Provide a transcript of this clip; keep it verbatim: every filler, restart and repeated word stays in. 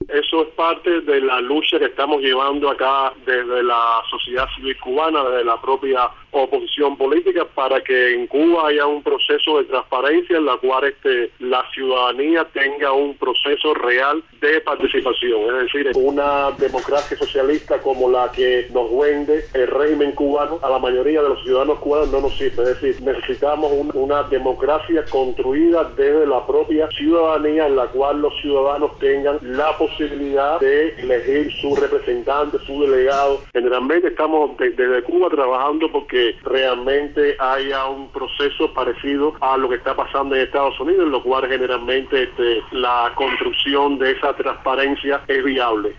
Eso es parte de la lucha que estamos llevando acá desde la sociedad civil cubana, desde la propia oposición política, para que en Cuba haya un proceso de transparencia en la cual este, la ciudadanía tenga un proceso real de participación. Es decir, una democracia socialista como la que nos vende el régimen cubano, a la mayoría de los ciudadanos cubanos no nos sirve. Es decir, necesitamos un, una democracia construida desde la propia ciudadanía, en la cual los ciudadanos tengan la posibilidad de elegir su representante, su delegado. Generalmente estamos de, desde Cuba trabajando porque realmente haya un proceso parecido a lo que está pasando en Estados Unidos, en lo cual generalmente este, la construcción de esa transparencia es viable.